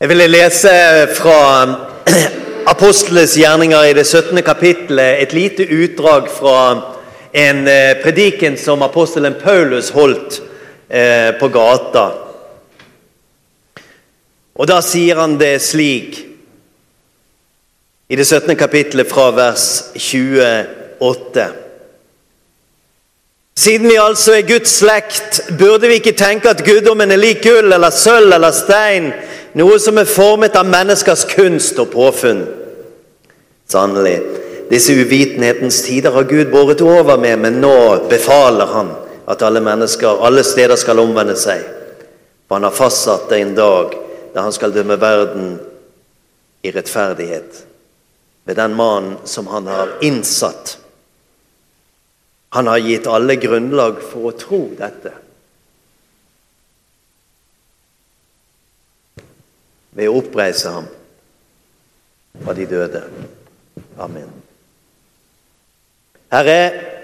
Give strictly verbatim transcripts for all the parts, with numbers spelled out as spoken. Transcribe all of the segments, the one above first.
Jeg ville lese fra Apostlenes gjerninger i det syttende kapittelet, et lite utdrag fra en prediken som apostelen Paulus holdt på gata. Og da sier han det slik, i det syttende kapittelet fra vers tjueåtte. Siden vi altså er Guds slekt, burde vi ikke tenke at guddommen er lik gull eller sølv eller stein, noe som er formet av menneskers kunst og påfunn. Sannelig, disse uvitenhetens tider har Gud båret over med, men nå befaler han at alle mennesker, alle steder skal omvende seg. For han har fastsatt det en dag, da han skal dømme verden i rettferdighet, ved den mann som han har innsatt. Han har gitt alle grunnlag for å tro dette. Ved å oppreise ham fra de døde. Amen. Herre,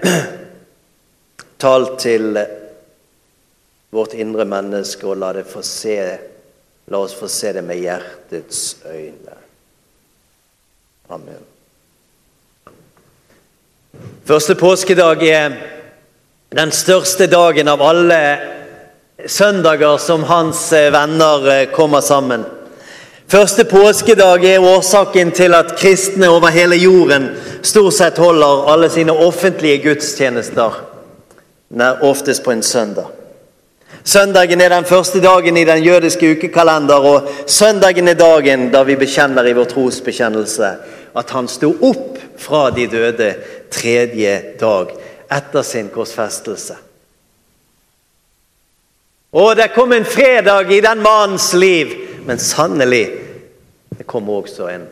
tal til vårt indre menneske og la det få se, la oss få se det med hjertets øyne. Amen. Første påskedag er den største dagen av alle søndager som hans venner kommer sammen. Første påskedag er årsaken til at kristne over hele jorden stort sett holder alle sine offentlige gudstjenester, oftest på en søndag. Søndagen er den første dagen i den jødiske ukekalender, og søndagen er dagen da vi bekjenner i vår trosbekjennelse at han stod opp fra de døde tredje dag etter sin korsfestelse. Og det kom en fredag i den mannens liv, men sannelig, det kom også en,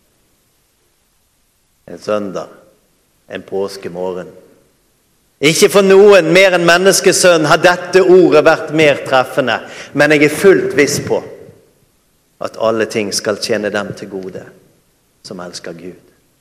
en søndag, en påskemorgen. Ikke for noen mer enn menneskesønn har dette ordet vært mer treffende, men jeg er fullt viss på at alle ting skal tjene dem til gode, som elsker Gud.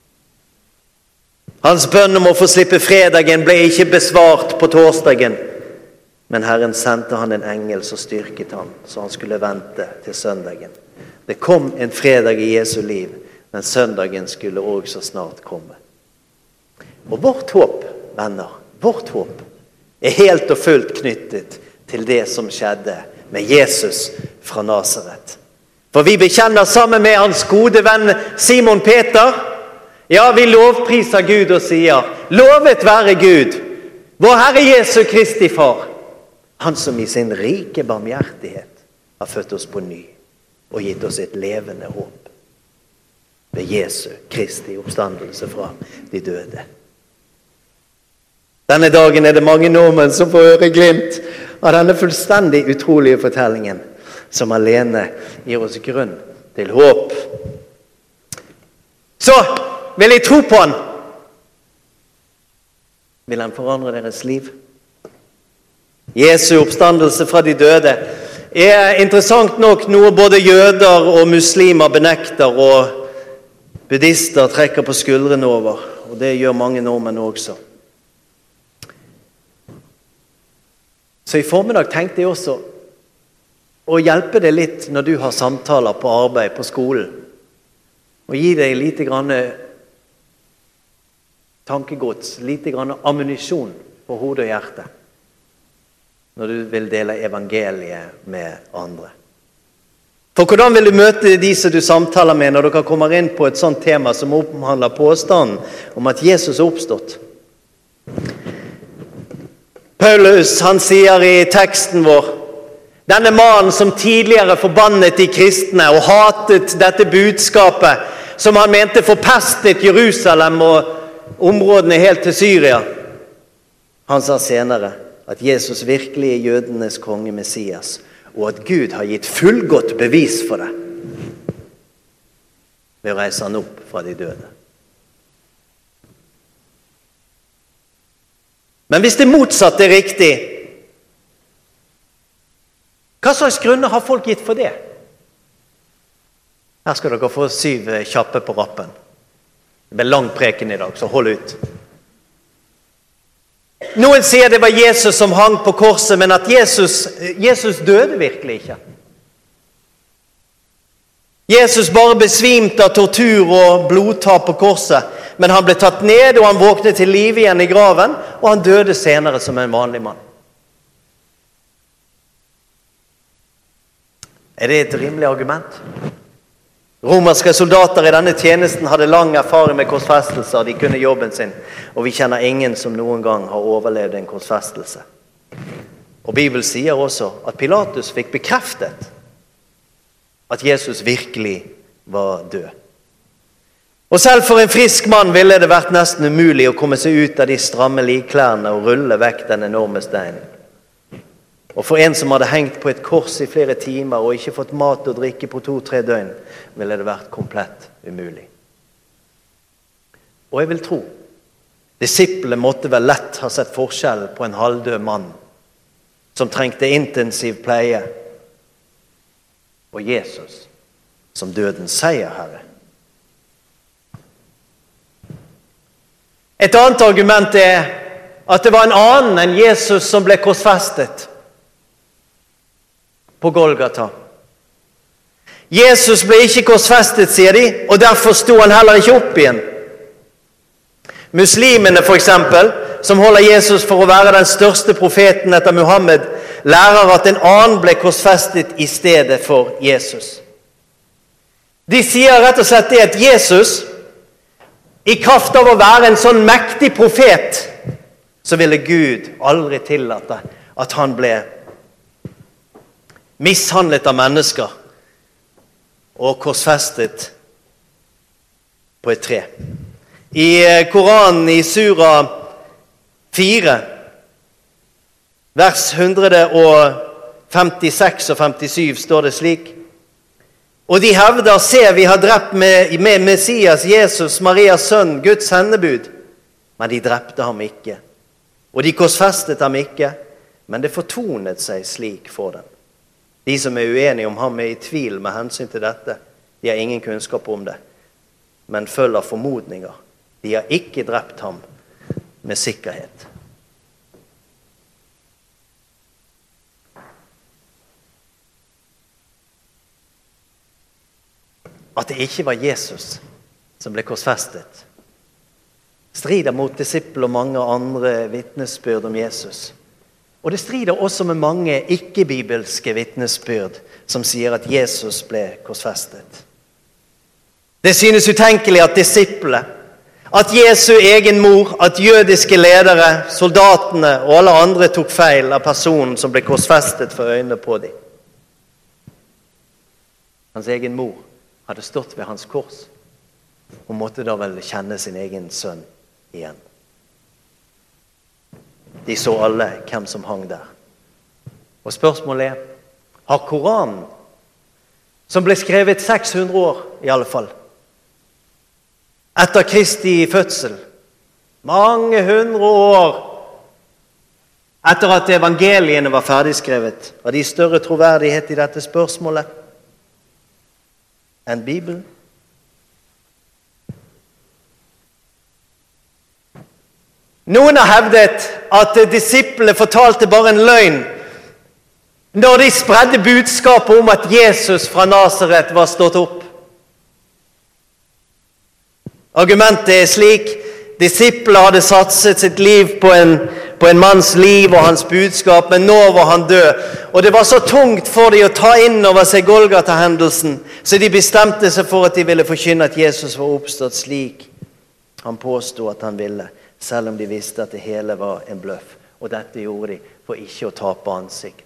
Hans bønn om å få slippe fredagen ble ikke besvart på torsdagen, men Herren sendte han en engel som styrket han, så han skulle vente til søndagen. Det kom en fredag i Jesu liv, men søndagen skulle også snart komme. Og vårt håp, venner, vårt håp er helt og fullt knyttet til det som skjedde med Jesus fra Nazaret. For vi bekjenner sammen med hans gode venn Simon Peter, ja, vi lovpriser Gud og sier, lovet være Gud, vår Herre Jesu Kristi far, han som i sin rike barmhjertighet har født oss på ny og gitt oss et levende håp ved Jesu Kristi oppstandelse fra de døde. Denne dagen er det mange nordmenn som får høre glimt av denne fullstendig utrolige fortellingen, som alene gir oss grunn til håp. Så vil jeg tro på han. Vil han forandre deres liv? Jesu oppstandelse fra de døde er interessant nok noe både jøder og muslimer benekter, og buddhister trekker på skuldrene over, og det gjør mange nordmenn også. Så i formiddag tenkte jeg også å hjelpe deg litt når du har samtaler på arbeid, på skolen, og gi deg lite grann tankegods, lite grann ammunisjon på hodet og hjertet, når du vil dele evangeliet med andre. For hvordan vil du møte de som du samtaler med når dere kommer inn på et sånt tema som omhandler påstanden om at Jesus er oppstått? Paulus, han sier i teksten vår, denne mannen som tidligere forbannet de kristne og hatet dette budskapet, som han mente forpestet Jerusalem og områdene helt til Syria, han sa senere at Jesus virkelig er jødenes konge Messias, og at Gud har gitt fullgodt bevis for det ved å reise han opp fra de døde. Men hvis det motsatte er riktig, hva slags grunner har folk gitt for det? Her skal dere få syv kjappe på rappen. Det blir lang preken i dag, så hold ut. Noen sier det var Jesus som hang på korset, men at Jesus, Jesus døde virkelig ikke. Jesus bare besvimte av tortur og blodtap på korset, men han ble tatt ned, og han våknet til liv igjen i graven, og han døde senere som en vanlig mann. Er det et rimelig argument? Romerske soldater i denne tjenesten hadde lang erfaring med korsfestelser, de kunne jobben sin, og vi kjenner ingen som noen gang har overlevd en korsfestelse. Og Bibelen sier også at Pilatus fikk bekreftet at Jesus virkelig var død. Og selv for en frisk mann ville det vært nesten umulig å komme seg ut av de stramme likklærne og rulle vekk den enorme steinen. Og for en som hadde hengt på et kors i flere timer og ikke fått mat og drikke på to-tre døgn, ville det vært komplett umulig. Og jeg vil tro, disiplene måtte vel lett ha sett forskjell på en halvdød mann som trengte intensiv pleie, og Jesus som dødens seierherre. Et annet argument er at det var en annen enn Jesus som ble korsfestet på Golgata. Jesus ble ikke korsfestet, sier de, og derfor sto han heller ikke opp igjen. Muslimene for eksempel, som holder Jesus for å være den største profeten etter Muhammed, lærer at en annen ble korsfestet i stedet for Jesus. De sier rett og slett det at Jesus, i kraft av å være en sånn mektig profet, så ville Gud aldri tillate at han ble mishandlet av mennesker og korsfestet på et tre. I Koranen i Sura fire, vers hundre femtiseks og femtisju, står det slik: og de hevder, se, vi har drept med, med Messias, Jesus, Marias sønn, Guds sendebud. Men de drepte ham ikke. Og de korsfestet ham ikke, men det fortonet seg slik for dem. De som er uenige om ham er i tvil med hensyn til dette. De har ingen kunnskap om det, men følger formodninger. De har ikke drept ham med sikkerhet. At det ikke var Jesus som ble korsfestet, strider mot disippel og mange andre vitnesbyrd om Jesus. Og det strider også med mange ikke-bibelske vitnesbyrd som sier at Jesus ble korsfestet. Det synes utenkelig at disiplene, at Jesu egen mor, at jødiske ledere, soldatene og alle andre tok feil av personen som ble korsfestet for øynene på dem. Hans egen mor hadde stått ved hans kors, og måtte da vel kjenne sin egen sønn igjen. De så alle hvem som hang der. Og spørsmålet er, har Koranen, som ble skrevet seks hundre år i alle fall, etter Kristi fødsel, mange hundre år etter at evangeliene var ferdigskrevet, har de større troverdighet i dette spørsmålet enn Bibelen? Noen har hevdet at disiplene fortalte bare en løgn når de spredde budskapet om at Jesus fra Nazaret var stått opp. Argumentet er slik: disiplene hadde satset sitt liv på en, på en manns liv og hans budskap, men nå var han død. Og det var så tungt for dem å ta inn over seg Golgata-hendelsen, så de bestemte seg for at de ville forkynne at Jesus var oppstått slik han påstod at han ville, selv om de visste at det hele var en bløff. Og dette gjorde de for ikke å tape ansikt.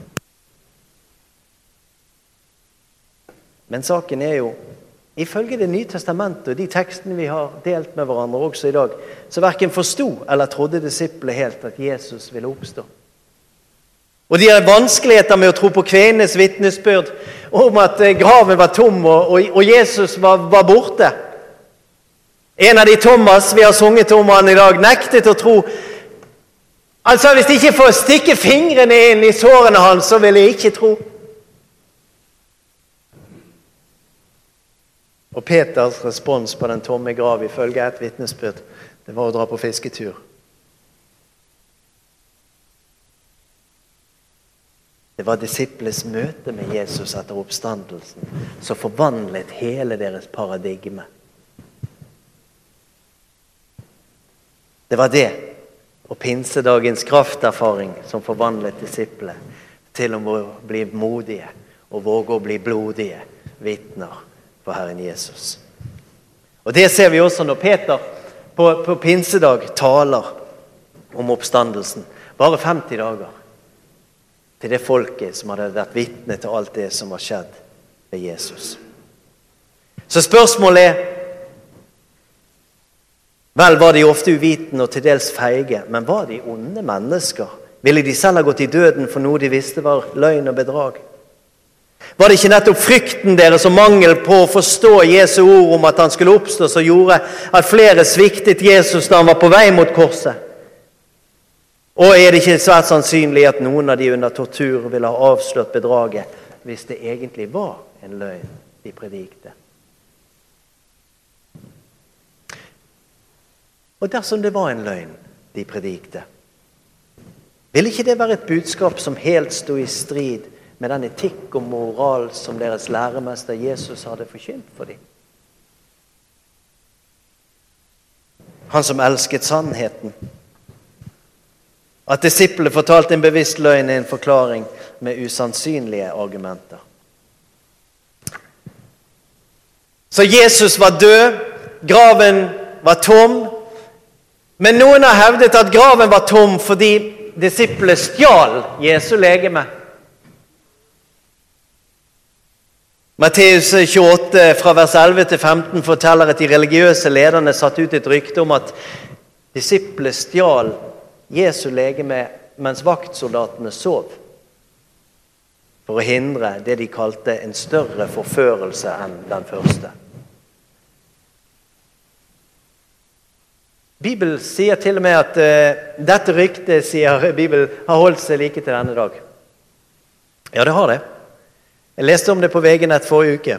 Men saken er jo, ifølge Det nye testamentet og de tekstene vi har delt med hverandre også i dag, så hverken forstod eller trodde disiplene helt at Jesus ville oppstå. Og de har vanskeligheter med å tro på kvinnenes vitnesbyrd om at graven var tom og, og, og Jesus var, var borte. En av de, Thomas, vi har sunget om han i dag, nektet å tro. Altså, hvis de ikke får stikke fingrene inn i sårene hans, så vil jeg ikke tro. Og Peters respons på den tomme grav, ifølge et vitnesbyrd, det var å dra på fisketur. Det var disiples møte med Jesus etter oppstandelsen som forvandlet hele deres paradigme. Det var det, og pinsedagens krafterfaring som forvandlet disiplene til å bli modige og våge å bli blodige vittner for Herren Jesus. Og det ser vi også når Peter på, på pinsedag taler om oppstandelsen. Bare femti dager til det folket som hadde vært vitne til alt det som var skjedd ved Jesus. Så spørsmålet er, vel var de ofte uvitende og til dels feige, men var de onde mennesker? Ville de selv ha gått i døden for noe de visste var løgn og bedrag? Var det ikke nettopp frykten deres og mangel på å forstå Jesu ord om at han skulle oppstå, som gjorde at flere sviktet Jesus da han var på vei mot korset? Og er det ikke svært sannsynlig at noen av de under tortur ville ha avslørt bedraget hvis det egentlig var en løgn de predikte? Og dersom det var en løgn de predikte, ville ikke det være et budskap som helt stod i strid med den etikk og moral som deres læremester Jesus hadde forkynt for dem? Han som elsket sannheten. At disiplene fortalte en bevisst løgn er en forklaring med usannsynlige argumenter. Så Jesus var død, graven var tom, men noen har hevdet at graven var tom fordi disiplene stjal Jesu legeme. Matteus tjueåtte fra vers elleve til femten forteller at de religiøse lederne satt ut et rykte om at disiplene stjal Jesu legeme mens vaktsoldatene sov, for å hindre det de kalte en større forførelse enn den første. Bibelen sier til og med at uh, dette ryktet, sier Bibelen, har holdt seg like til denne dag. Ja, det har det. Jeg leste om det på V G-nett forrige uke.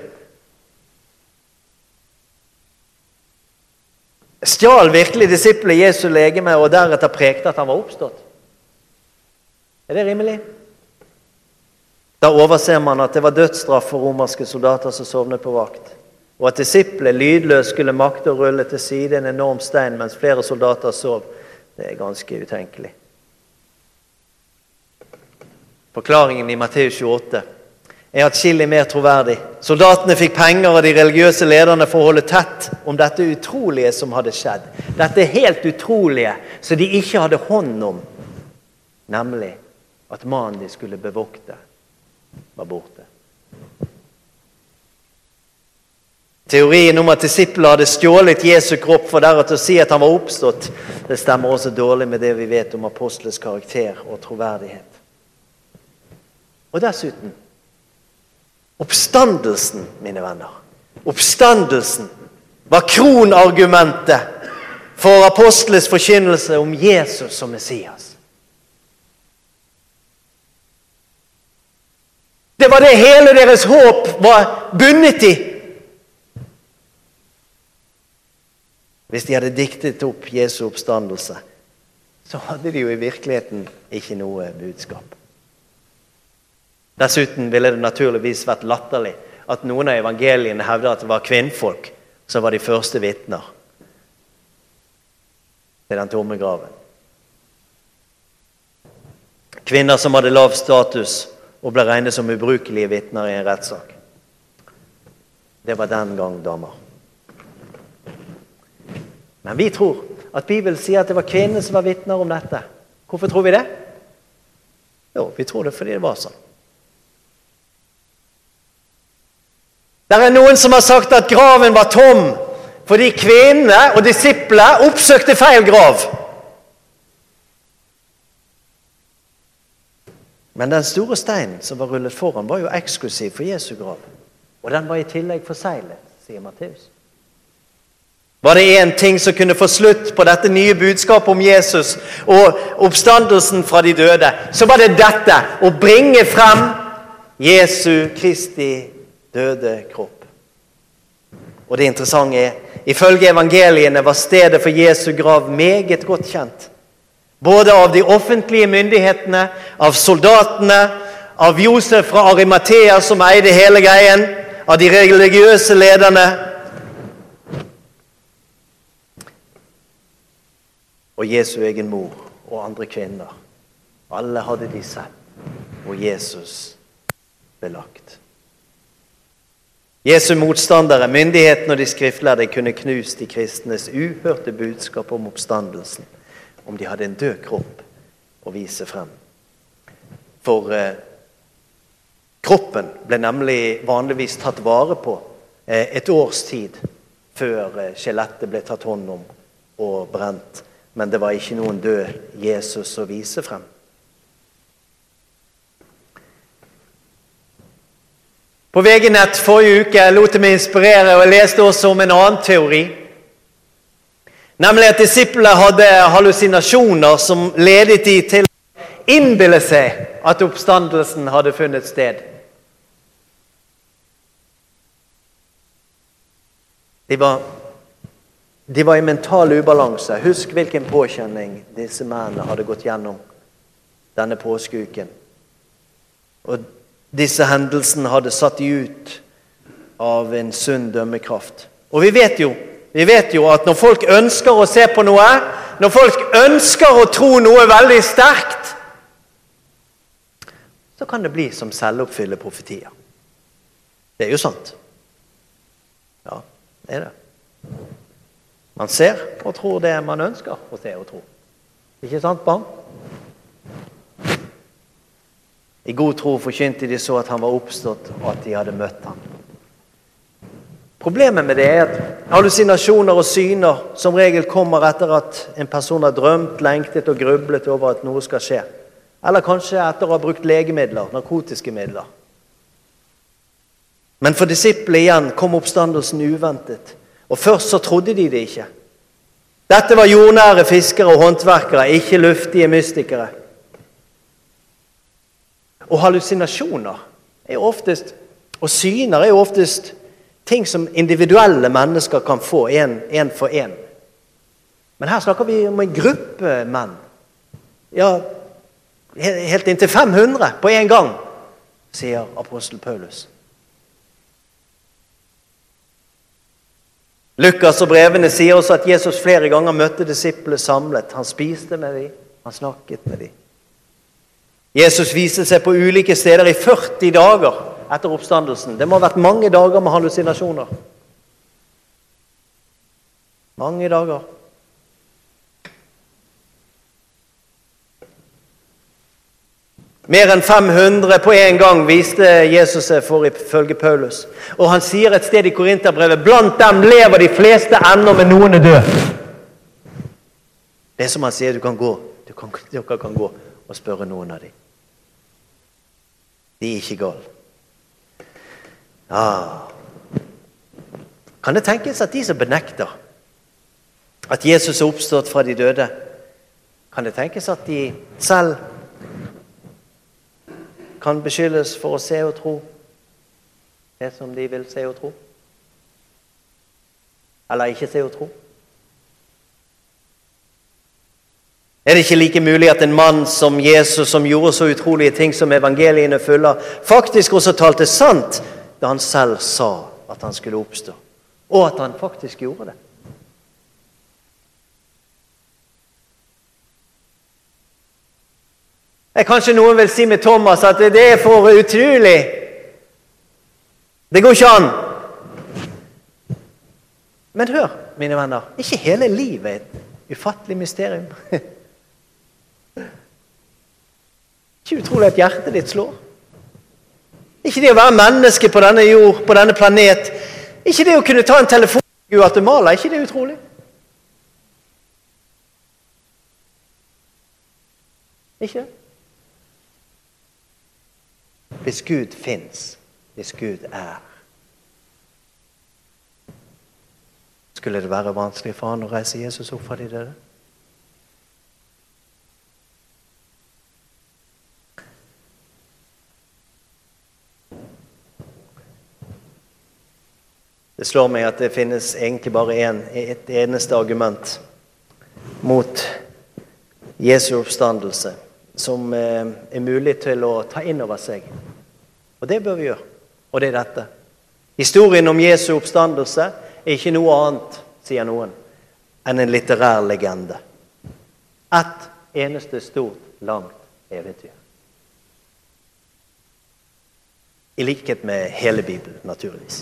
Stjal virkelig disiplene Jesu legeme og deretter prekte at han var oppstått? Er det rimelig? Da overser man at det var dødsstraff for romerske soldater som sovnet på vakt, og at disiplene lydløst skulle makte å rulle til side en enorm stein mens flere soldater sov. Det er ganske utenkelig. Forklaringen i Matteus tjueåtte er atskillig mer troverdig. Soldatene fikk penger av de religiøse lederne for å holde tett om dette utrolige som hadde skjedd. Dette helt utrolige som de ikke hadde hånd om, nemlig at mannen de skulle bevokte var borte. Teorien om at disiplene hadde stjålet Jesu kropp for deretter å si at han var oppstått, det stemmer også dårlig med det vi vet om apostles karakter og troverdighet. Og dessuten, oppstandelsen, mine venner, oppstandelsen var kronargumentet for apostles forkynnelse om Jesus som Messias. Det var det hele deres håp var bundet i. Hvis de hadde diktet opp Jesu oppstandelse, så hadde de jo i virkeligheten ikke noe budskap. Dessuten ville det naturligvis vært latterlig at noen av evangeliene hevder at det var kvinnfolk som var de første vittner til den tomme graven. Kvinner som hadde lav status og ble regnet som ubrukelige vittner i en rettssak. Det var den gang damer. Men vi tror at Bibelen sier at det var kvinner som var vittner om dette. Hvorfor tror vi det? Jo, vi tror det fordi det var sånn. Det er noen som har sagt at graven var tom, fordi kvinnene og disipler oppsøkte feil grav. Men den store steinen som var rullet foran var jo eksklusiv for Jesu grav. Og den var i tillegg forseglet, sier Matteus. Var det en ting som kunne få slutt på dette nye budskapet om Jesus og oppstandelsen fra de døde, så var det dette, å bringe frem Jesu Kristi døde kropp. Og det interessante er, ifølge evangeliene var stedet for Jesu grav meget godt kjent. Både av de offentlige myndighetene, av soldatene, av Josef fra Arimathea som eide hele greien, av de religiøse lederne. Og Jesu egen mor og andre kvinner. Alle hadde de sett hvor Jesus ble lagt. Jesu motstandere, myndighetene og de skriftlærde kunne knust de kristnes uhørte budskap om oppstandelsen, om de hadde en død kropp å vise frem. For eh, kroppen ble nemlig vanligvis tatt vare på eh, et års tid før eh, skjelettet ble tatt hånd om og brent. Men det var ikke noen død Jesus å vise frem. På V G-nett forrige uke lot jeg meg inspirere, og jeg leste også om en annen teori. Nemlig at disiplene hadde hallusinasjoner som ledet de til å innbille seg at oppstandelsen hadde funnet sted. De var, de var i mental ubalanse. Husk hvilken påkjenning disse mennene hadde gått gjennom denne påskeuken. Og disse hendelsene hadde satt de ut av en sunn dømmekraft. Og vi vet jo, vi vet jo at når folk ønsker å se på noe, når folk ønsker å tro noe veldig sterkt, så kan det bli som selvoppfyllende profetier. Det er jo sant. Ja, det er det. Man ser og tror det man ønsker å se og tro. Ikke sant, barn? I god tro forkynte de så at han var oppstått, og at de hadde møtt ham. Problemet med det er at hallusinasjoner og syner som regel kommer etter at en person har drømt, lengtet og grublet over at noe skal skje. Eller kanskje etter å ha brukt legemidler, narkotiske midler. Men for disiplene igjen kom oppstandelsen uventet. Og først så trodde de det ikke. Dette var jordnære fiskere og håndverkere, ikke luftige mystikere. Og hallusinasjoner er jo oftest, og syner er jo oftest ting som individuelle mennesker kan få en, en for en. Men her snakker vi om en gruppe menn. Ja, helt inntil fem hundre på en gang, sier apostel Paulus. Lukas og brevene sier også at Jesus flere ganger møtte disiplene samlet. Han spiste med dem, han snakket med dem. Jesus viste seg på ulike steder i førti dager etter oppstandelsen. Det må ha vært mange dager med hallusinasjoner. Mange dager. Mer enn fem hundre på en gang viste Jesus seg for ifølge Paulus. Og han sier et sted i Korinterbrevet, blant dem lever de fleste ennå, men noen er død. Det er som han sier, du kan gå, du kan, dere kan gå og spørre noen av dem. De er ikke gal. Ah. Kan det tenkes at de som benekter at Jesus er oppstått fra de døde, kan det tenkes at de selv kan beskyldes for å se og tro det som de vil se og tro? Eller ikke se og tro? Er det ikke like mulig at en mann som Jesus, som gjorde så utrolige ting som evangeliene fyller, faktisk også talte sant da han selv sa at han skulle oppstå, og at han faktisk gjorde det? Eh, kanskje noen vil si med Thomas at det er for utrolig. Det går ikke an. Men hør, mine venner, ikke hele livet er et ufattelig mysterium. Ikke utrolig at hjertet ditt slår. Ikke det å være menneske på denne jord, på denne planet. Ikke det å kunne ta en telefon i Guatemala. Ikke det utrolig? Ikke? Hvis Gud finnes, hvis Gud er, skulle det være vanskelig for han å reise Jesus opp fra de døde? Det slår meg at det finnes egentlig bare en, et eneste argument mot Jesu oppstandelse. som eh, er mulig til å ta inn over seg. Og det bør vi gjøre. Og det er dette. Historien om Jesu oppstandelse er ikke noe annet, sier noen, enn en litterær legende. Et eneste stort, langt eventyr. I likhet med hele Bibelen, naturligvis.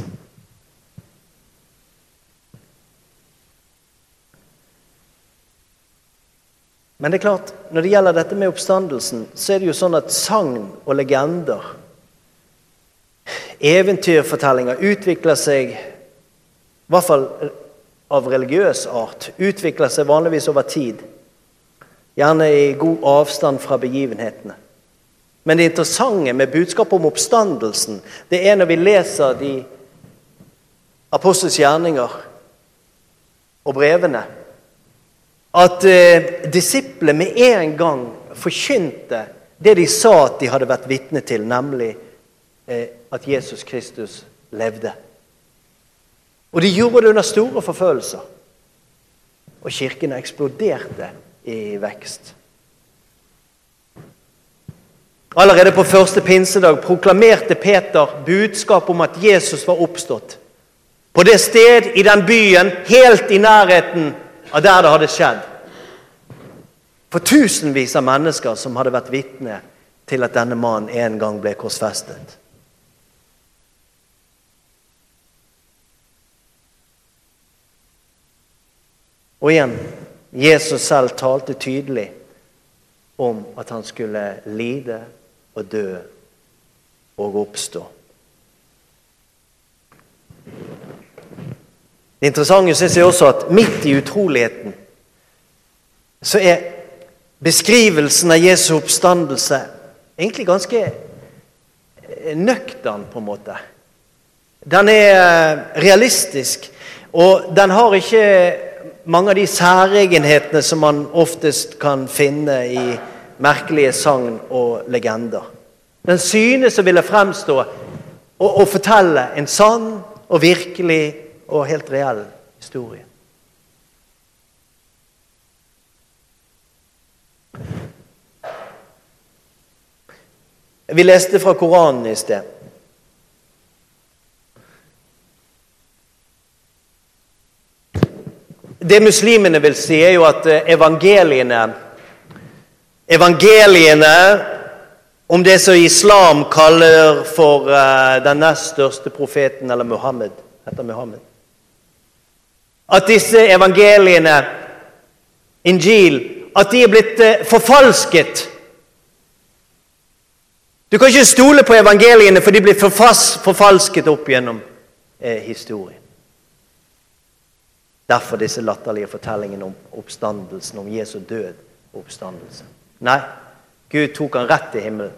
Men det er klart, når det gjelder dette med oppstandelsen, så er det jo sånn at sagn og legender, eventyrfortellinger, utvikler seg, i hvert fall av religiøs art, utvikler seg vanligvis over tid. Gjerne i god avstand fra begivenhetene. Men det interessante med budskap om oppstandelsen, det er når vi leser de apostels gjerninger og brevene, at eh, disiplene med en gang forkynte det de sa at de hadde vært vitne til, nemlig eh, at Jesus Kristus levde. Og de gjorde det under store forfølelser. Og kirken eksploderte i vekst. Allerede på første pinsedag proklamerte Peter budskap om at Jesus var oppstått. På det sted i den byen, helt i nærheten av der det hadde skjedd. For tusenvis av mennesker som hadde vært vitne til at denne mannen en gang ble korsfestet. Og igjen, Jesus selv talte tydelig om at han skulle lide og dø og oppstå. Det interessante synes jeg også at midt i utroligheten så er beskrivelsen av Jesu oppstandelse egentlig ganske nøktern på en måte. Den er realistisk, og den har ikke mange av de særegenhetene som man oftest kan finne i merkelige sagn og legender. Den synes å ville fremstå og, og fortelle en sann og virkelig og helt reell historie. Vi leste fra Koranen i sted. Det muslimene vil si er jo at evangeliene, evangeliene om det som islam kaller for uh, den nest største profeten, eller Muhammed, etter Muhammed. At disse evangeliene, Injil, at de er blitt uh, forfalsket. Du kan ikke stole på evangeliene, for de blir forfas, forfalsket opp gjennom uh, historien. Derfor disse latterlige fortellingene om oppstandelsen, om Jesu død og oppstandelse. Nei, Gud tok han rett til himmelen.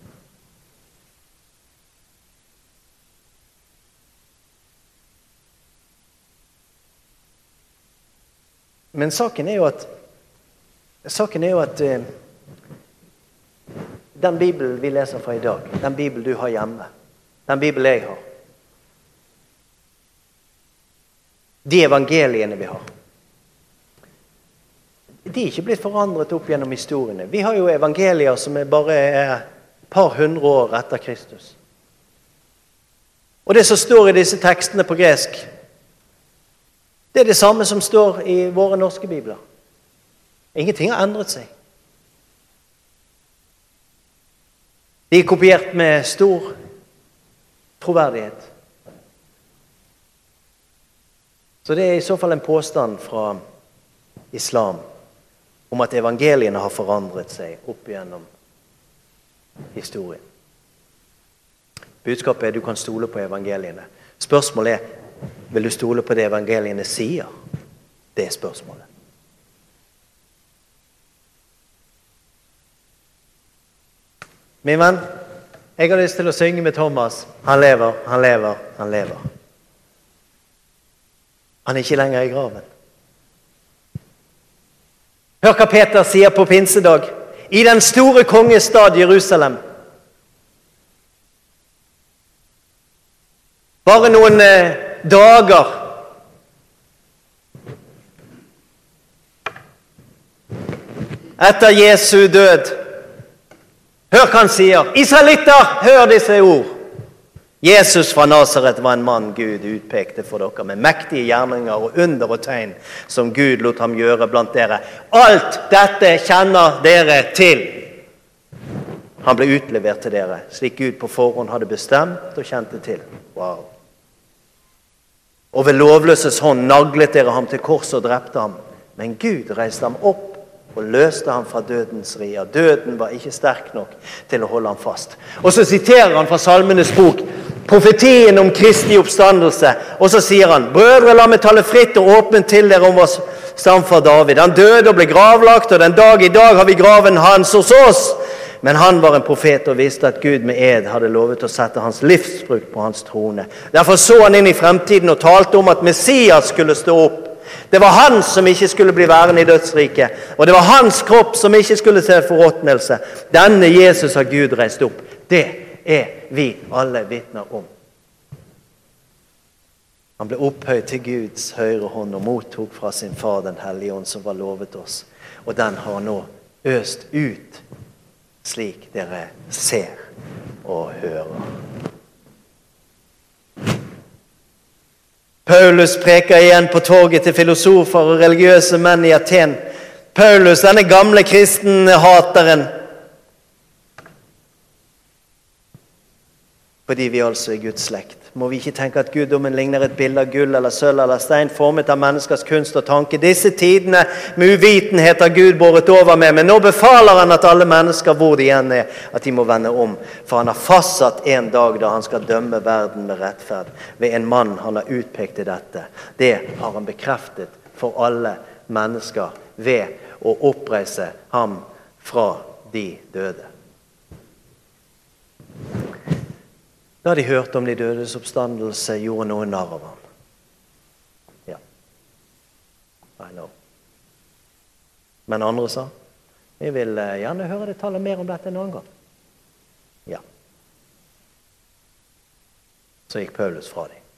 Men saken er jo at, saken er jo at eh, den Bibelen vi leser fra i dag, den Bibelen du har hjemme, den Bibelen jeg har, de evangeliene vi har, de er ikke blitt forandret opp gjennom historiene. Vi har jo evangelier som er bare er et par hundre år etter Kristus. Og det som står i disse tekstene på gresk, det er det samme som står i våre norske bibler. Ingenting har endret seg. De er kopiert med stor troverdighet. Så det er i så fall en påstand fra islam om at evangeliene har forandret seg opp gjennom historien. Budskapet er at du kan stole på evangeliene. Spørsmålet er, vil du stole på det evangeliene sier? Det er spørsmålet. Min venn, jeg har lyst til å synge med Thomas. Han lever, han lever, han lever. Han er ikke lenger i graven. Hør hva Peter sier på pinsedag. I den store kongestad Jerusalem. Bare noen eh, dager etter Jesu død Hør hva han sier. Israelitter, hør disse ord. Jesus fra Nazaret var en mann Gud utpekte for dere, med mektige gjerninger og under og tegn som Gud lot ham gjøre blant dere. Alt dette kjenner dere til. Han ble utlevert til dere, slik Gud på forhånd hadde bestemt og kjente til. Wow. Og ved lovløses hånd naglet dere ham til kors og drepte ham. Men Gud reiste ham opp og løste ham fra dødens rier. Døden var ikke sterk nok til å holde ham fast. Og så siterer han fra Salmenes bok, profetien om Kristi oppstandelse. Og så sier han, brødre, la meg tale fritt og åpent til dere om vår stamfar David. Han døde og ble gravlagt, og den dag i dag har vi graven hans hos oss. Men han var en profet og visste at Gud med ed hadde lovet å sette hans livsfrukt på hans trone. Derfor så han inn i fremtiden og talte om at Messias skulle stå opp. Det var han som ikke skulle bli værende i dødsriket, og det var hans kropp som ikke skulle se forråtnelse. Denne Jesus har Gud reist opp. Det er vi alle vitner om. Han ble opphøyd til Guds høyre hånd og mottok fra sin far den hellige ånd som var lovet oss. Og den har nå øst ut, slik dere ser og hører. Paulus preker igjen på torget til filosofer og religiøse menn i Aten. Paulus, denne gamle kristenhateren. Fordi vi altså er Guds slekt. Må vi ikke tenke at guddommen ligner et bilde av gull eller sølv eller stein formet av menneskers kunst og tanke. Disse tidene med uvitenhet har Gud båret over med, men nå befaler han at alle mennesker hvor de igjen er, at de må vende om. For han har fastsatt en dag da han skal dømme verden med rettferd ved en mann han har utpekt til dette. Det har han bekreftet for alle mennesker ved å oppreise ham fra de døde. Da de hørte om de dødes oppstandelse, gjorde noen narr av ham. Ja, I know. Men andre sa, vi vil gjerne høre det tale mer om dette en annen gang. Ja. Så gikk Paulus fra dem.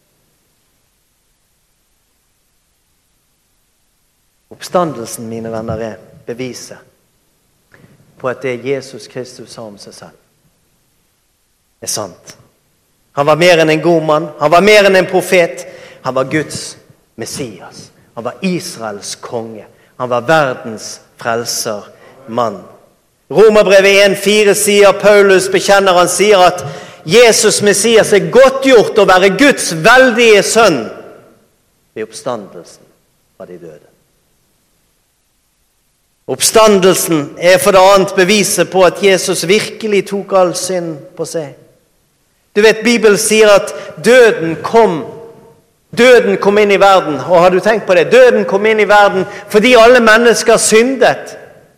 Oppstandelsen, mine venner, er beviset på at det Jesus Kristus sa om seg selv er sant. Han var mer enn en god mann. Han var mer enn en profet. Han var Guds Messias. Han var Israels konge. Han var verdens frelser mann. Romerbrevet en fire sier Paulus bekjenner, han sier at Jesus Messias er godtgjort å være Guds veldige sønn ved oppstandelsen fra de døde. Oppstandelsen er for det annet beviset på at Jesus virkelig tok all synd på seg. Du vet, Bibelen sier at døden kom, døden kom inn i verden, og har du tenkt på det? Døden kom inn i verden fordi alle mennesker syndet.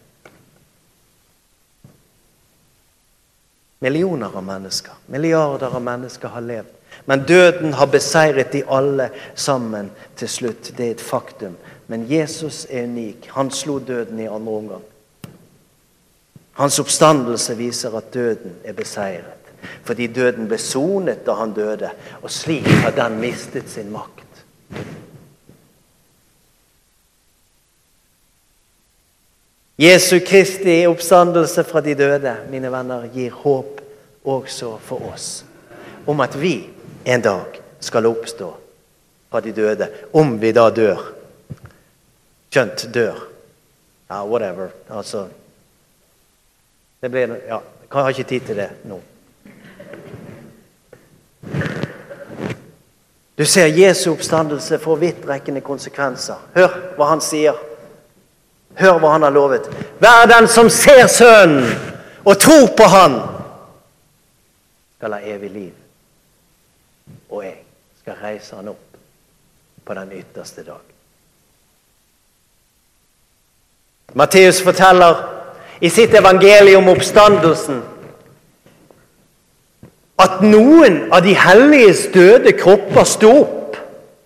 Millioner av mennesker, milliarder av mennesker har levd, men døden har beseiret de alle sammen til slutt. Det er et faktum. Men Jesus er unik. Han slo døden i andre omgang. Hans oppstandelse viser at døden er beseiret. Fordi døden ble sonet da han døde, og slik har den mistet sin makt. Jesu Kristi oppstandelse fra de døde, mine venner, gir håp også for oss, om at vi en dag skal oppstå fra de døde, om vi da dør. Skjønt dør. Ja, whatever. Altså, det blir, ja, jeg har ikke tid til det nå. Du ser Jesu oppstandelse får vidtrekkende konsekvenser. Hør hva han sier. Hør hva han har lovet. Vær den som ser Sønnen og tror på han, skal ha evig liv. Og jeg skal reise han opp på den ytterste dag. Matteus forteller i sitt evangelium om oppstandelsen at noen av de helliges døde kropper stod opp.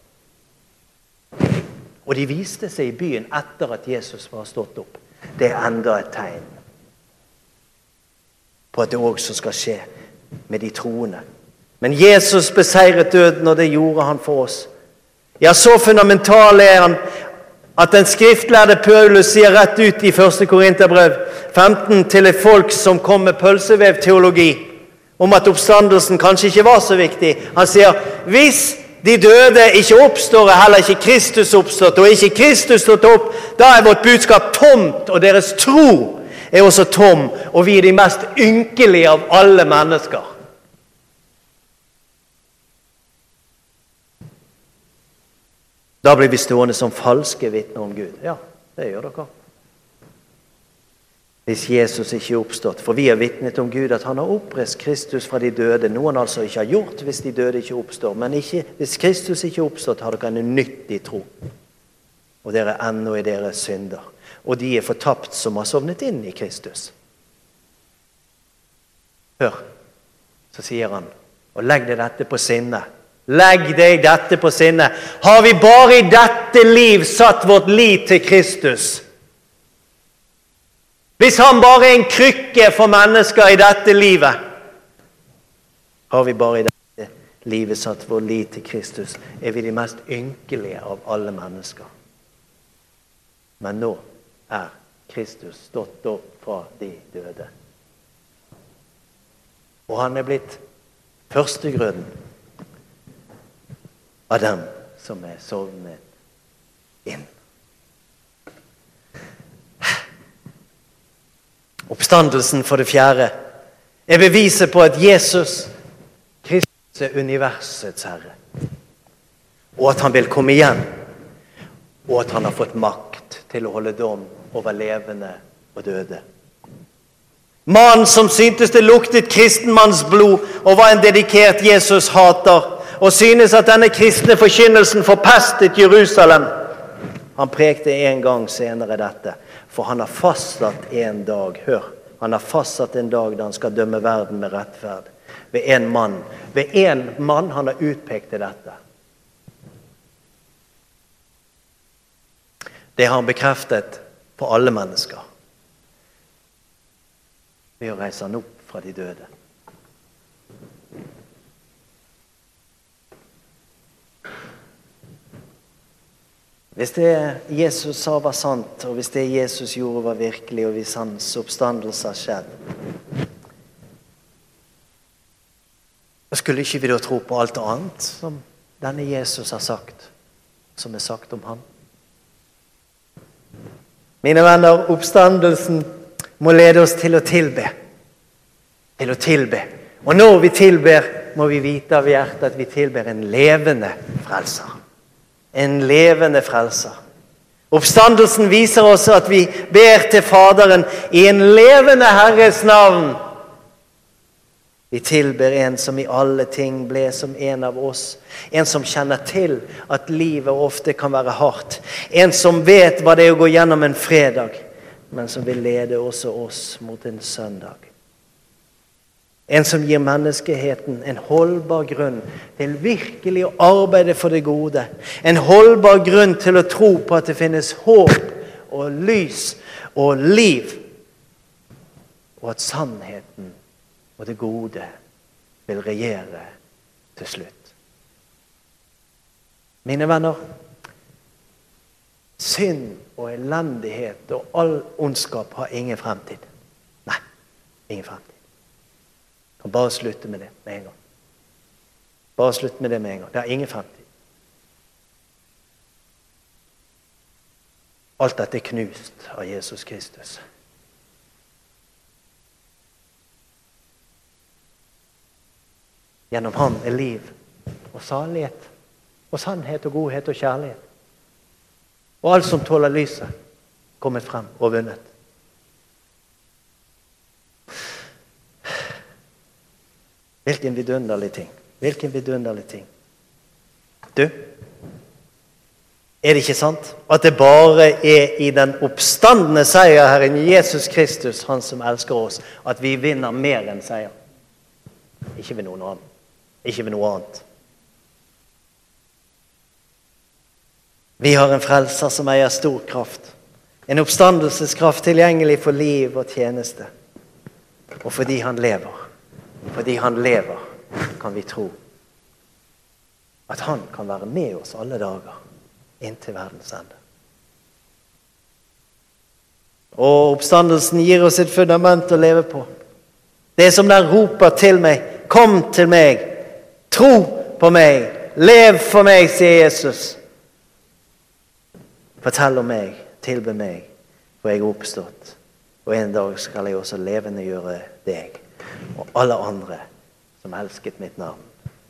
Og de viste seg i byen etter at Jesus var stått opp. Det er enda et tegn på at det også skal skje med de troende. Men Jesus beseiret døden, og det gjorde han for oss. Ja, så fundamental er han At den skriftlærde Paulus sier rett ut i første Korinterbrev femten til et folk som kom med pølsevev-teologi om at oppstandelsen kanskje ikke var så viktig. Han sier, hvis de døde ikke oppstår, er heller ikke Kristus oppstått, og ikke Kristus stått opp, da er vårt budskap tomt, og deres tro er også tom, og vi er de mest ynkelige av alle mennesker. Da blir vi stående som falske vitner om Gud. Ja, det gjør dere. Hvis Jesus ikke er oppstått, for vi har vitnet om Gud at han har oppreist Kristus fra de døde, noe han altså ikke har gjort hvis de døde ikke oppstår, men ikke, hvis Kristus ikke er oppstått, har dere en nyttig tro. Og dere er ennå i deres synder. Og de er fortapt som har sovnet inn i Kristus. Hør, så sier han, og legg deg dette på sinne. Legg deg dette på sinne. Har vi bare i dette liv satt vårt liv til Kristus? Hvis han bare er en krykke for mennesker i dette livet, har vi bare i dette livet satt vår liv til Kristus, er vi de mest ynkelige av alle mennesker. Men nå er Kristus stått opp fra de døde. Og han er blitt førstegrøden av dem som er sovnet inn. Oppstandelsen for det fjerde er beviset på at Jesus Kristus er universets herre, og at han vil komme igjen, og at han har fått makt til å holde dom over levende og døde. Mannen som syntes det luktet kristenmanns blod og var en dedikert Jesus hater, og synes at denne kristne forkynnelsen forpestet Jerusalem. Han prekte en gang senere dette, for han har fastsatt en dag, hør, han har fastsatt en dag da han skal dømme verden med rettferd. Ved en mann, ved en mann han har utpekt til dette. Det har han bekreftet på alle mennesker. Ved å reise han opp fra de døde. Hvis det Jesus sa var sant, og hvis det Jesus gjorde var virkelig, og hvis hans oppstandelse har skjedd, så skulle ikke vi da tro på alt annet som denne Jesus har sagt, som er sagt om ham? Mine venner, oppstandelsen må lede oss til å tilbe. Til å tilbe. Og når vi tilber, må vi vite av hjertet at vi tilber en levende frelser. En levende frelser. Oppstandelsen viser oss at vi ber til Faderen i en levende Herres navn. Vi tilber en som i alle ting ble som en av oss. En som kjenner til at livet ofte kan være hardt. En som vet hva det er å gå gjennom en fredag, men som vil lede også oss mot en søndag. En som gir menneskeheten en holdbar grunn til virkelig å arbeide for det gode. En holdbar grunn til å tro på at det finnes håp og lys og liv. Og at sannheten og det gode vil regjere til slutt. Mine venner, synd og elendighet og all ondskap har ingen fremtid. Nei, ingen fremtid. Kan bare slutte med det med en gang. Bare slutte med det med en gang. Det har ingen fremtid. Alt dette er knust av Jesus Kristus. Gjennom ham er liv og salighet, og sannhet og godhet og kjærlighet. Og alt som tåler lyset, kommet frem og vunnet. Hvilken vidunderlig ting. Hvilken vidunderlig ting. Du, er det ikke sant at det bare er i den oppstandende seier Herren Jesus Kristus, han som elsker oss, at vi vinner mer enn seier? Ikke ved noen annen. Ikke ved noe annet. Vi har en frelser som eier stor kraft. En oppstandelseskraft tilgjengelig for liv og tjeneste. Og fordi han lever. Fordi han lever, kan vi tro at han kan være med oss alle dager inntil verdens ende. Og oppstandelsen gir oss et fundament å leve på. Det er som den roper til meg, kom til meg, tro på meg, lev for meg, sier Jesus. Fortell om meg, tilbe meg, for jeg er oppstått. Og en dag skal jeg også levende gjøre deg og alle andre som elsket mitt navn.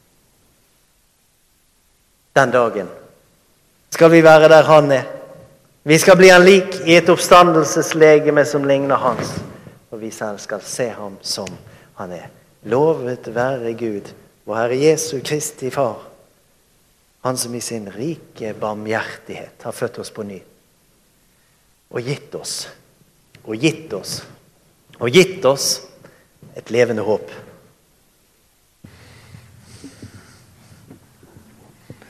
Den dagen skal vi være der han er. Vi skal bli han lik i et oppstandelseslegeme som ligner hans. Og vi selv skal se ham som han er. Lovet være Gud, vår Herre Jesu Kristi Far. Han som i sin rike barmhjertighet har født oss på ny. Og gitt oss, og gitt oss, og gitt oss et levende håp.